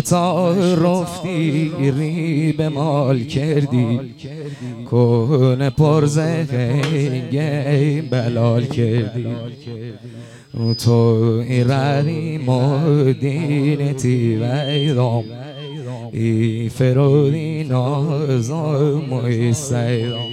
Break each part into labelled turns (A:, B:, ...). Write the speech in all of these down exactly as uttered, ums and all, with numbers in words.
A: تا رفتی ری به مال کردی کهنه پرزه خنگه بلال کردی تو ایرانی مدینتی ویدام ای فرودی نازم و ایستیدام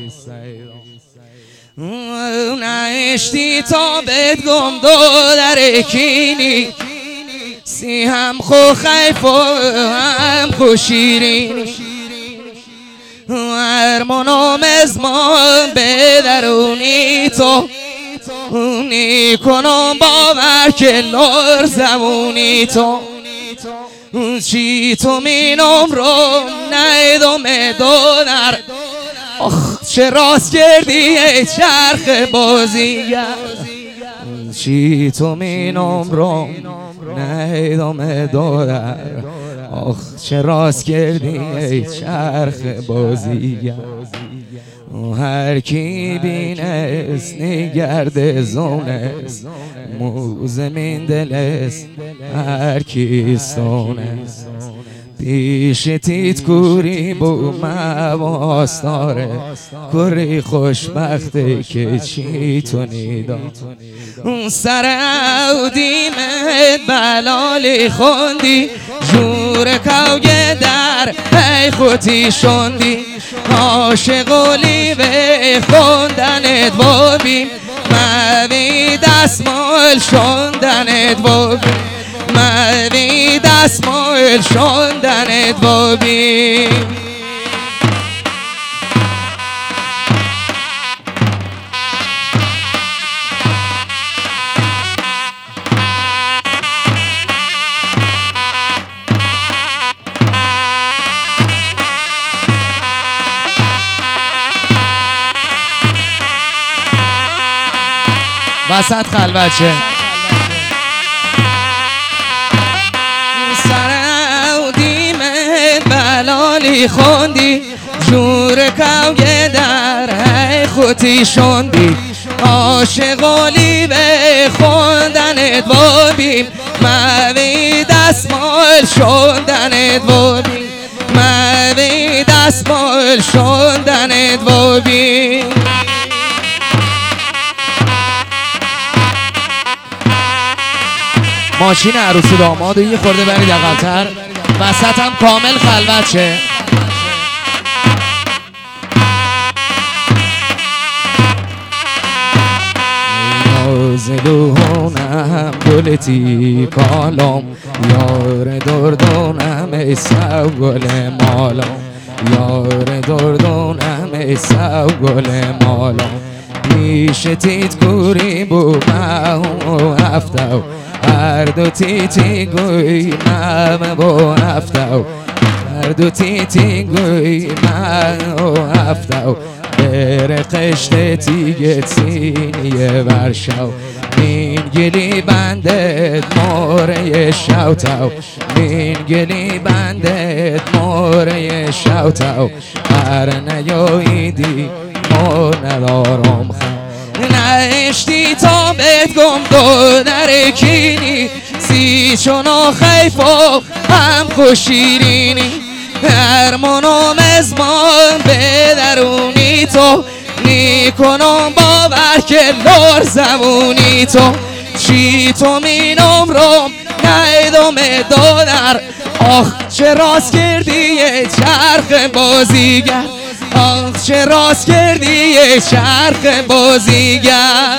A: نشتی تا بدگم دو در کینی سی هم خو خیف و هم خو شیرین ارمانم از من به درونی تو نی کنم باور که لور زمونی تو چی تو مینم رو نیدم دونر آخ چه راست کردی ای چرخ بازیگر چی تو مینم رو نیدم دونر آخ چه راست کردی ای چرخ بازیگر هر کی بینست نگرد زونست موزمین دلست هر کی ستونست پیش تیت کوری بو مواستاره کوری خوشبخته که چی تو نیدا سر اودیمت بلالی خوندی جور کوگه در ای خوتی شوندی عاشقولی و خوندنت بابیم موی دستمال شوندنت بابیم موی دستمال شوندنت بابیم وسط خلوته بلالی خوندی جور کوگه در ای خوتی شوندی عاشقولی به خوندنت بابیم موی دستمال شوندنت بابیم موی دستمال شوندنت بابیم ماشین عروسی داماد یه خورده برید عقب‌تر وسط هم کامل خلوت شه نازلونم گلتی کالام یار دردونم ای سو گل مالام یار دردونم ای سو گل مالام پیش تیت کوری بو مهو هفتو هر دو تیتی گوی مم بو هفتو هر دو تیتی گوی مم بو هفتو بر قشت تیگت سینیه ورشو این گلی بندت موره شوتو این گلی بندت موره شوتو هر نیاییدی مو ندارم خم نشتی تا بدگم دو در کینی سی چونا خیف و هم خوشیرینی ارمانم از من به درونی تو نی کنم باور که لور زمونی تو چی تو مینم رو نیدم دونر آخ چه راست کردی یه چرخ بازیگر آخ چه راست کردی یه چرخ بازیگر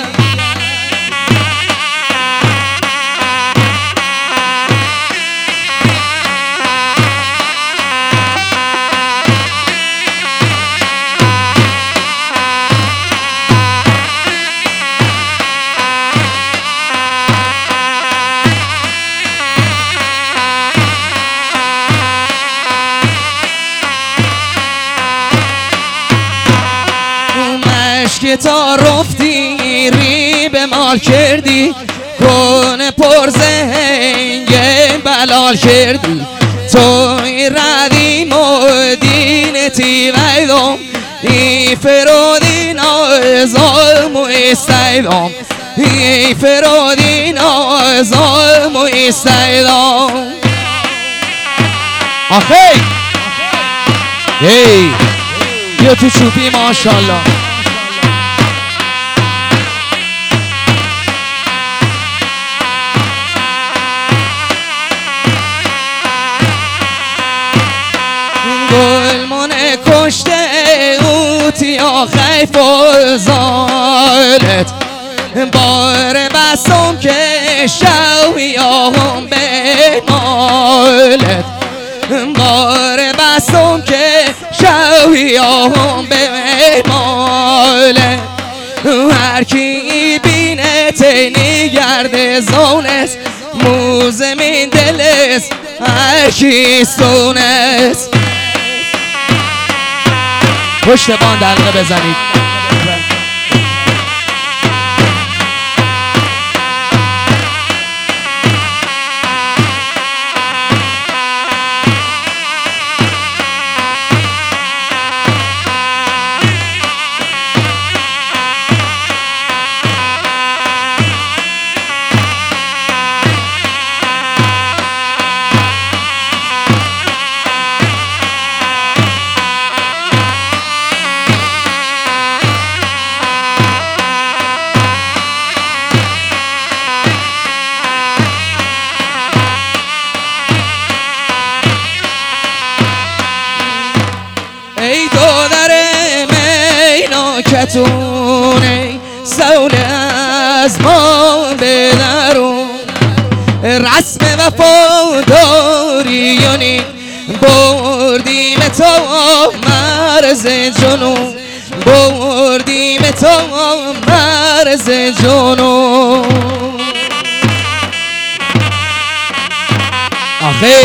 A: که تا رفتی ری به مال کردی کن پرزه هنگه بلال کردی تو ردی مدینتی ویدم ای فرودی نازم و ایستیدم ای فرودی نازم و ایستیدم آخه هی بیا تو چوبی ماشاءالله. گلمونه کشته اوتی آخی فوزالت بار بسم که شویام به مالت بار بسم که شویام به مالت هر کی بینه تینی گرد زونست موزمین دلست هر کی سونست. پشت بان دلقه بزنید. ای دادر میناکتونه سول از ما بدرون رسم وفاداریونی بردیم تا مرز جنون بردیم تا مرز جنون. آخه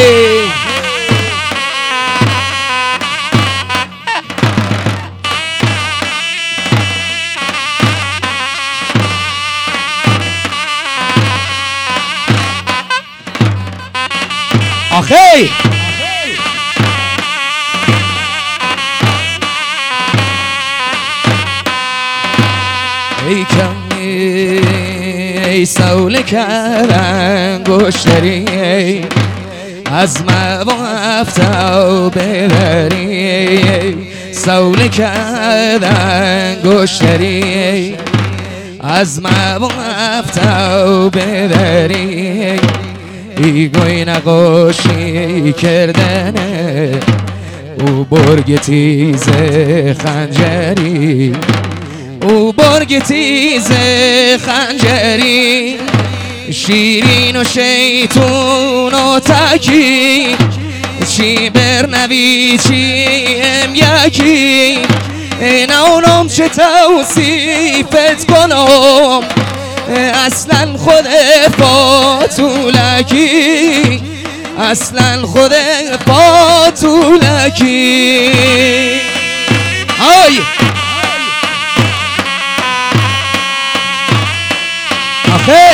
A: آخه ای کمی ای سول کردن گشتری از موافتا ببری سول کردن گشتری از موافتا ببری ایگوی نقاشی کردنه او برگ تیز خنجری او برگ تیز خنجری شیرین و شیطون و تکی چی برنوی چیم یکی نونم چه توصیفت کنم اصلا خود فاتولکی اصلا خود فاتولکی. های آخه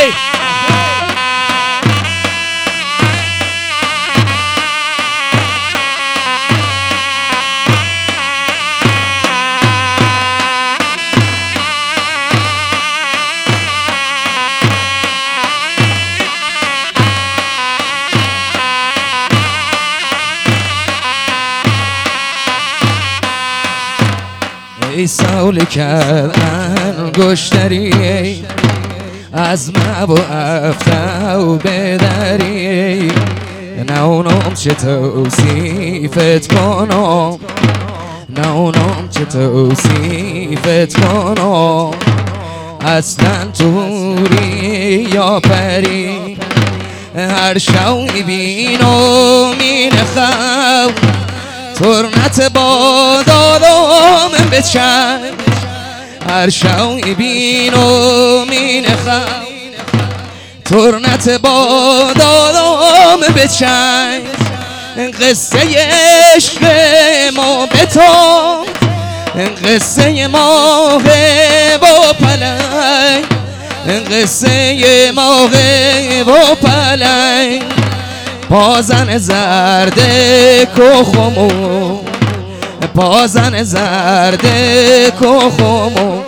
A: ای سول کردن گشتری از مبو افتو بدری نونم چه توصیفت کنم نونم چه توصیفت کنم اصلا توری یا پری هر شوی بینو مینخم ترنت با دادم بچن هر شوی بینو مینخم ترنت با دادم بچن قصه عشق ما بتام قصه ماه با پلنگ قصه ماه با پلنگ پازن زرد کخمو پازن زرد کخمو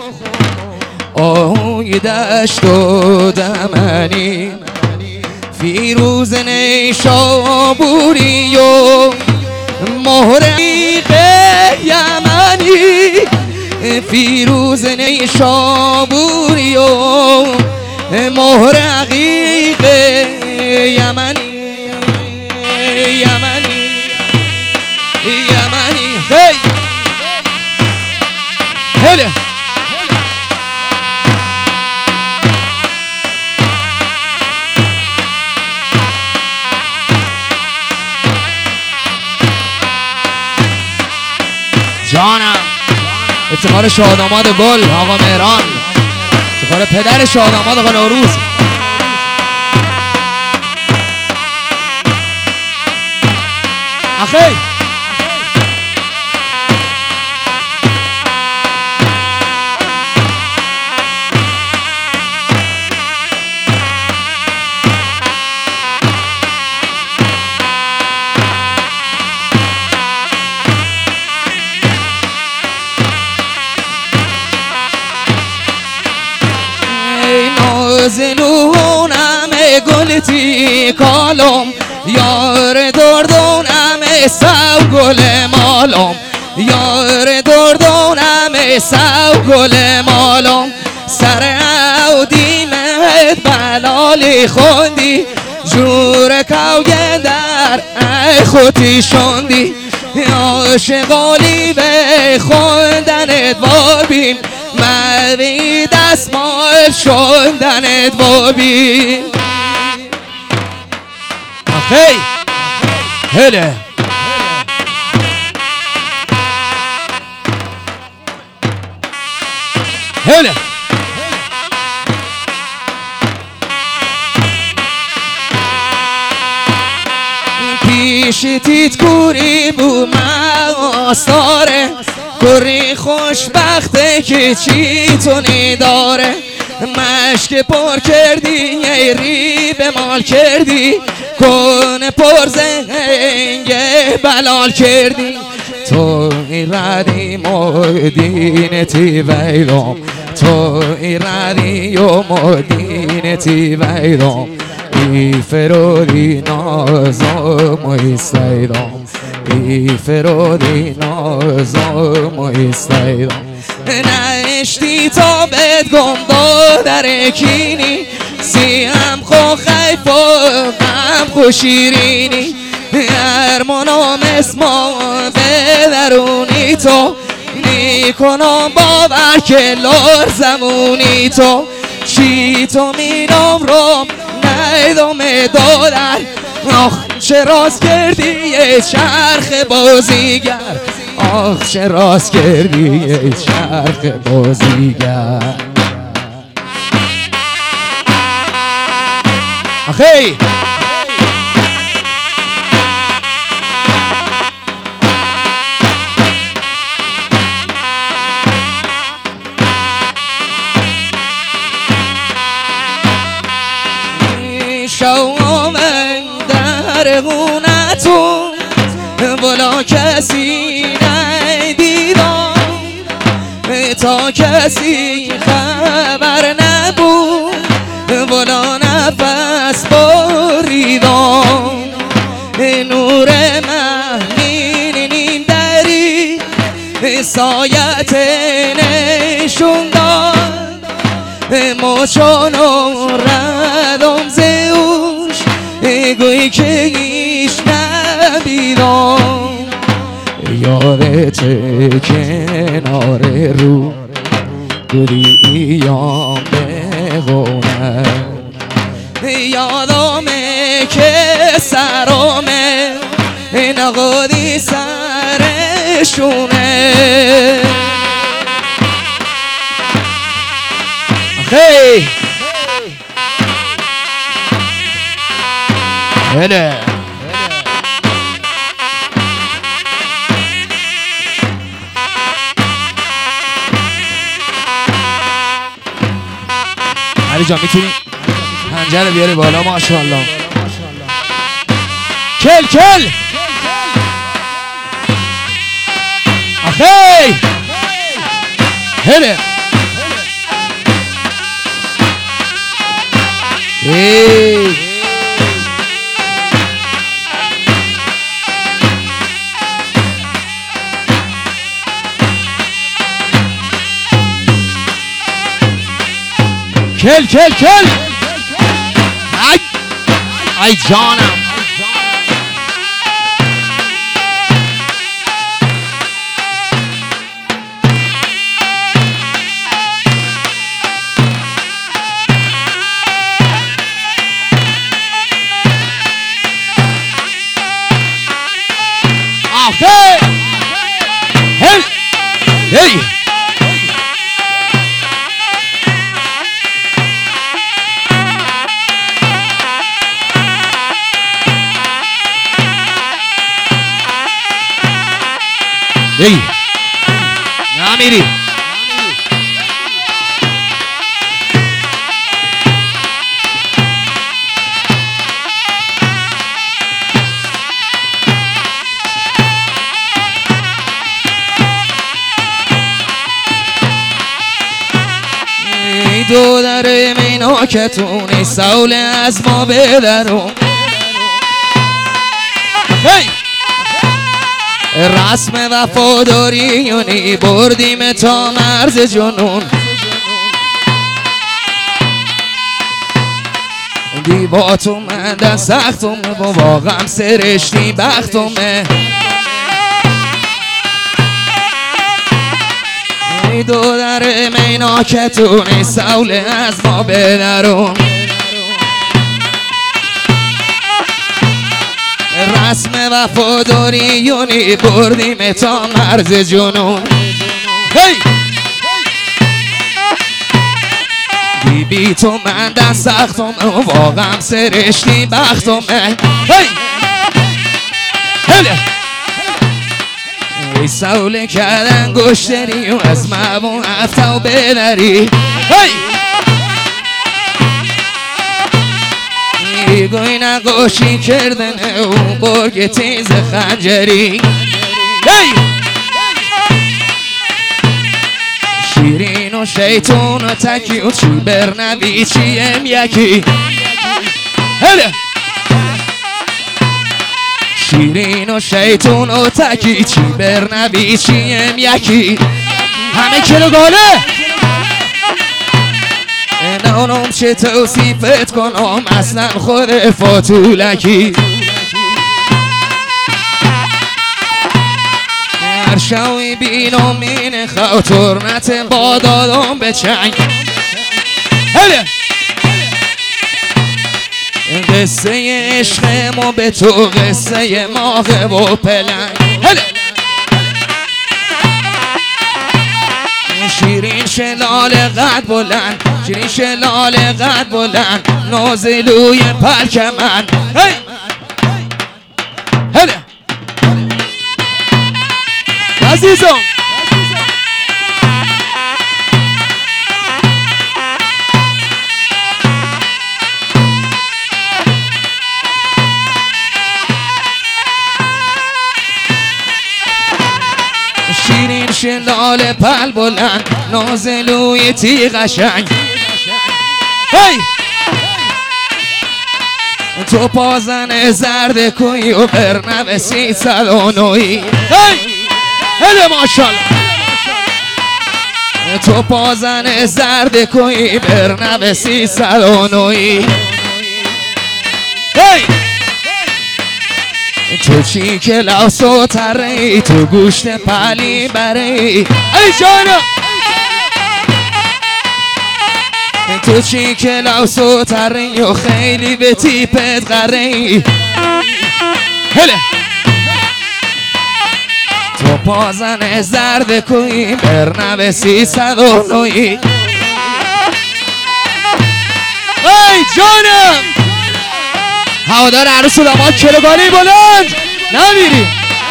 A: آهوی دشت و دمنی فیروز نیشابوری و فیروز نیشابوری و مهر عقیق یمنی یمنی یمنی هی هله جانم افتخار شاداماد گل آقا مهران، افتخار پدر شاداماد آقا نوروز. اخی نازلونم گلتی کالم یار دردونم سو گل مالم یار دردونم سو گل مالم سر عودی مهد بلالی خوندی جور کوگه در ای خودی شوندی عاشقالی به خوندنت وابین موی دستمال شوندنت وابین آخی هله هله پیشتیت کوری بو مستاره کوری خوشبخته که چی تو نداره مشک پر کردی یه ری به مال کردی کن پر زنگه بلال کردی تو ایرانی مدینتی ویرام تو ایرانی و مدینتی ویرام ای فرودی نازم و ایستایدم ای فرودی نازم و ایستایدم نشتی تا بدگم دادر کینی سیم خو خیف و غم خو شیرینی ارمانم اسما به درونی تو نیکنم باور که لور زمونی تو چی تو مینم روم نیدم دادر آخ چه راست کردی یه چرخ بازیگر آخ چه راست کردی یه چرخ بازیگر آخی شوامن در غونتون ولا کسی ندیدم تا کسی خبر نبود ولا نفس بریدم نور مهمین نیم دری سایت نشون داد مچانو ردم زوش گویی که هیچ نبیدم یادت کنار رو گلی ایام بغونه یادمه که سرامه نقادی سرشونه خی هله علی جان میتونی پنجره بیاری بالا ماشاءالله کل کل آخی هله ای کل کل کل ای ای جانم آخه هل هی هی نمیری دو در میناکتونی سول از ما بدرون هی رسم وفاداریونی بردیم تا مرز جنون دیباتون من دست سختم با واقعم سرشتی بختمه دو در میناکتونی سول از ما بدرون رسم وفاداریونی بردیم تا مرز جنون هی بی بی تو من دست سختم واقعم سرشتی بختمه هی هله ای سوله کردن گشتری و از مبون افتاو بدری هی گوی نقاشی کردن اون برگ تیز خنجری هی شیرین و شیطون و تکی و چی برنوی چیم یکی هله شیرین و شیطون و تکی چی برنوی چیم یکی همه کلو گاله نانم چه توصیفت کنم اصلا خود فاتولکی هر شوی بینم این خاطرنت با دادم به چنگ هله قصه عشق ما به تو قصه ماغه و پلنگ هله شیرین شلال قد بلند شیرین شلال قد بلند نازلوی پلک من هی هله عزیزم شیرین شلال پل بلند نازلوی تی قشنگ هی تو پازن زرد کوی و برنو سیصد و نوی هی هله ماشالله تو پازن زرد کوی برنو سیصد و نوی هی تو چی که لوس و تره تو گوشت پلی بره ای جانا تو چی که لوس و تره و خیلی به تیپت قره هله تو پازن زرد کوی برنو سیصد و نوی ای جانم هوادار عروس و داماد کلوگانی بلند نمیری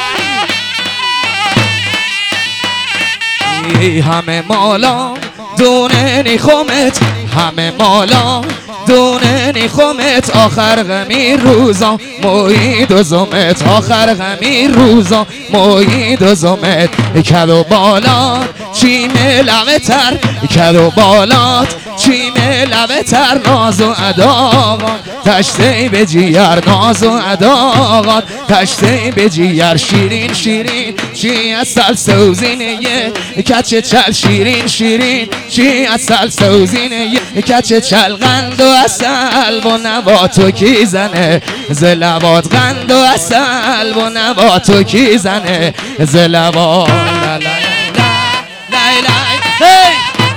A: همه مالا دونه نیخومت همه مالا دونه نیخومت آخر غمی روزا موید و زمت آخر غمی روزا موید و زمت کدو بالا چیم لبه تر کد و بالات چیم لبه تر ناز و اداغان تشته به جیگر ناز و اداغان تشته به جیگر شیرین شیرین چی اصل سوزینه یه کچه چل شیرین شیرین چی اصل سوزینه یه کچه چل قند و اصل و نباتو کی زنه زلبات قند و اصل و نباتو کی زنه زلبات لا لا لا لا هی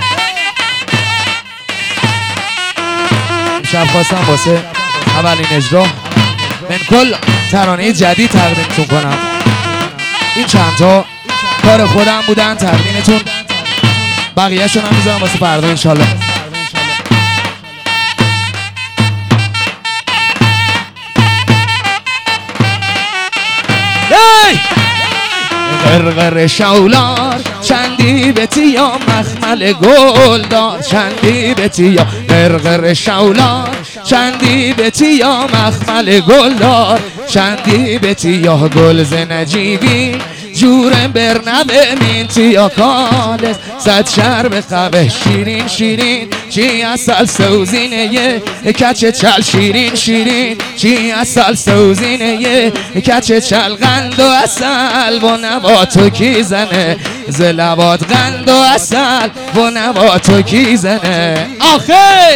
A: شب خواستم واسه اولین اجرا من کل ترانه جدید تقدیمتون کنم. این چند تا کار خودم بودن تقدیمتون، بقیه شون هم میذارم واسه فردا انشالله. غرغر شولار چندی بتی یا مخمل گل دار چندی بتی یا غرغر شولار چندی بتی یا مخمل گل دار چندی بتی یا گل زنجیبی جورم برنبه مینتی یا کالس صد شرب قبه شیرین شیرین چی اصل سوزینه یه کچه چل شیرین شیرین چی اصل سوزینه یه کچه چل قند و اصل و نباتو کی زنه زلبات قند و اصل و نباتو کی زنه آخه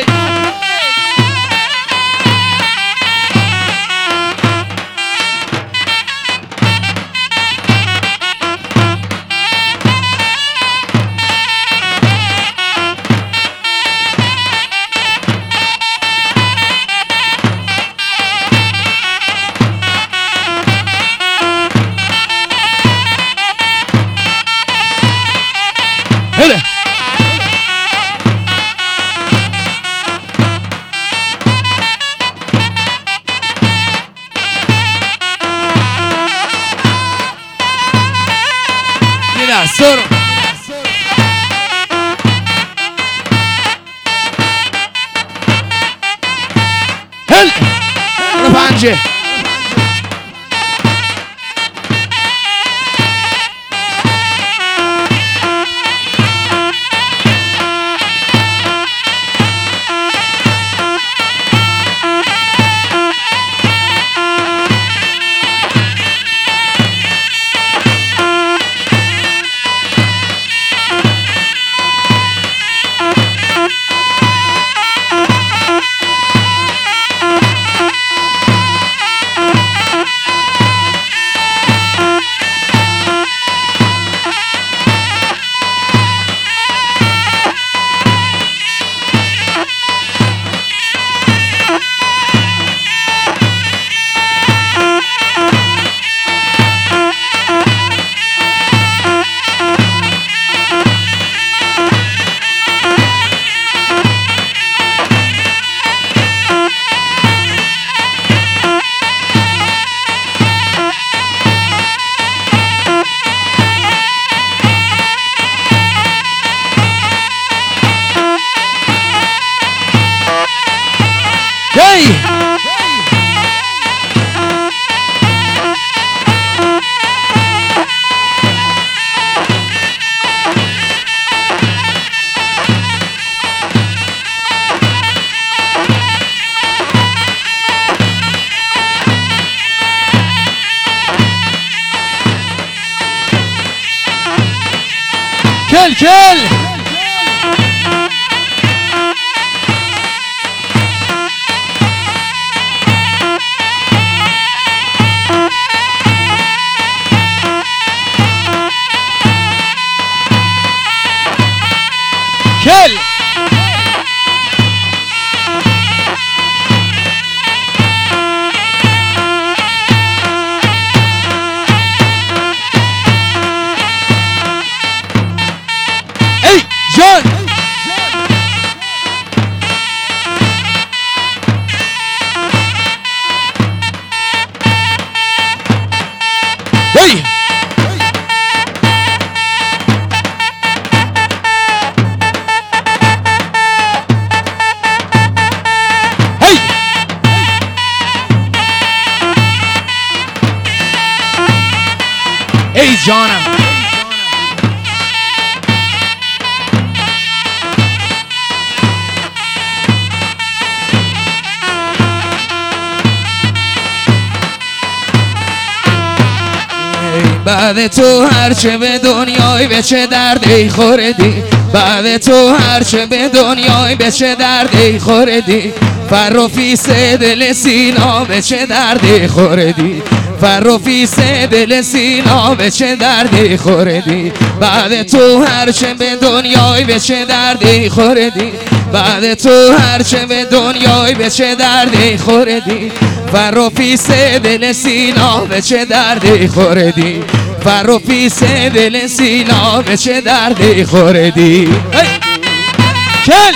A: هله یه دست رو هل رو پنجه Hey! Kill, kill! Kill! Hey, John! Hey! ای جانم بعد تو هرچه به دنیای به چه دردی خوردی بعد تو هرچه به دنیای به چه دردی خوردی فرافیس دل سینا به چه دردی خوردی فرافیس دل سینا به چه دردی خوردی بعد تو هرچه به دنیای به چه دردی خوردی بعد تو هرچه به دنیای به چه دردی خوردی فرافیس دل سینا به چه دردی خوردی فرافیس دل سینا به چه دردی خوردی کل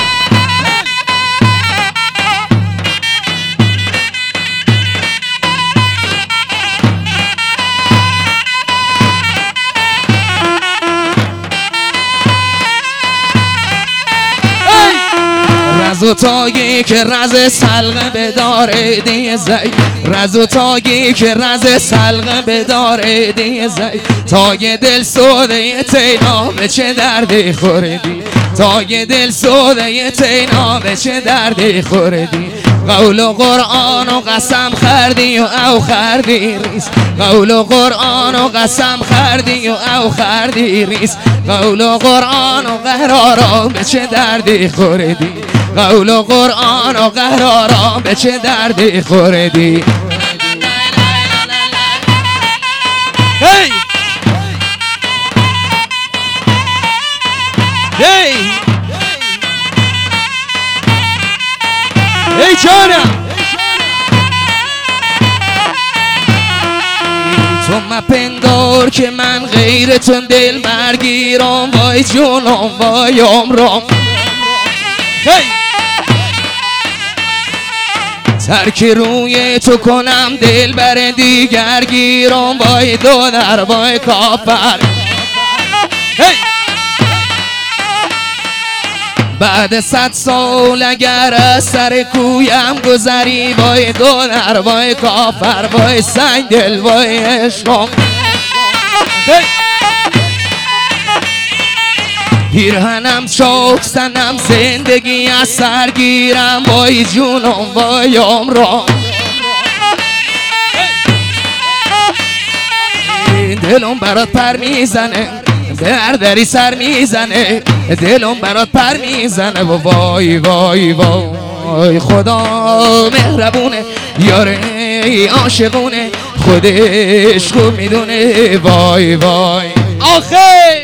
A: رز و تاگی که رز سلقه بداره دی زی رز و تاگی که رز سلقه بداره دی زی تاگ دل سوده تینا به چه دردی خوردی تاگ دل سوده تینا به چه دردی خوردی قول و قرآن و قسم خردی و او خردی ریس قول و قرآن و قسم خردی و او خردی ریس قول و قرآن و قرارا به چه دردی خوردی قول و قرآن و قرارا به چه دردی خوردی هی هی هی جانم تو مپندار که من غیرتون دل برگیرم وای جونم وای عمرم هی ترک روی تو کنم دل بر دیگر گیرم وای دو در وای کافر هی بعد صد سال اگر از سر کویم گذری وای دو در وای کافر وای سنگ دل وای عشقم پیرهنم چاک سنم زندگی از سر گیرم وای جونم وای عمرم دلم برات پر میزنه در دری سر میزنه دلم برات پر میزنه وای وای وای خدا مهربونه یاره عاشقونه خودش خوب میدونه وای وای آخه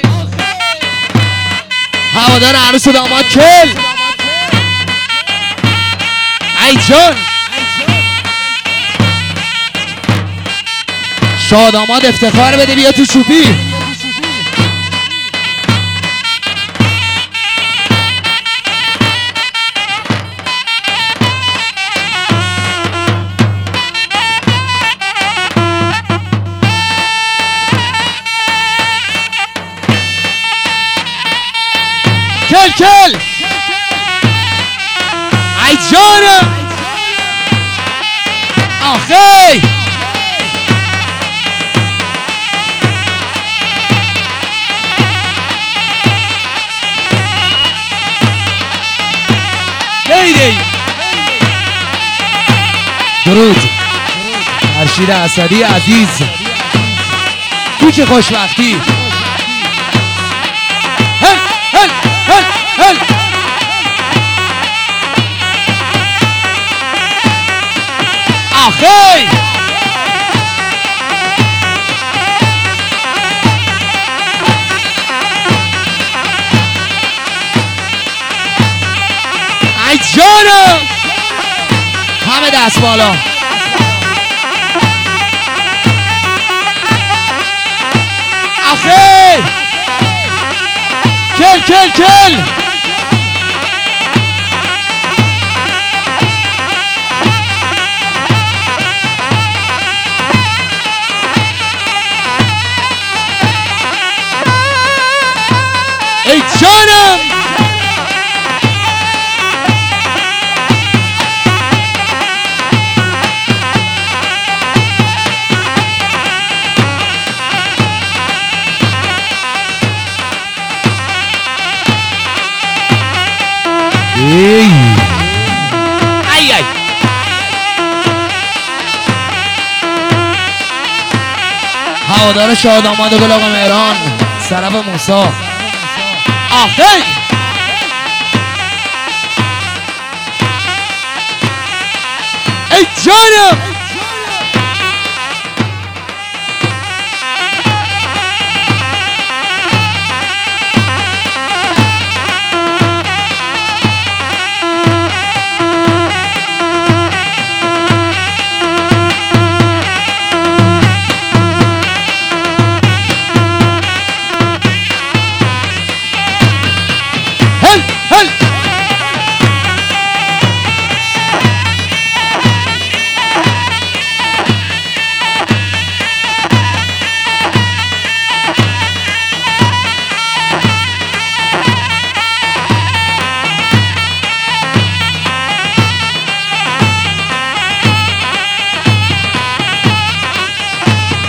A: هوادار عروس و داماد کل ای جان شاداماد افتخار بده بیا تو چوبی کل کل ای جانم آخی هیدی درود فرشید اسدی عزیز کوچه خوشبختی هل هل هل هل آخی ای جانم همه دست بالا آخی کل کل کل ای جانم هوادار شاداماد گل آقا مهران طرف موسا آخی ای جانم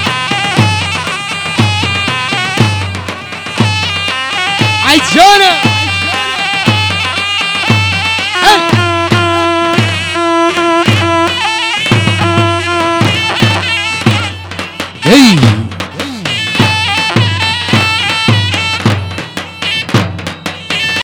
A: ای جانم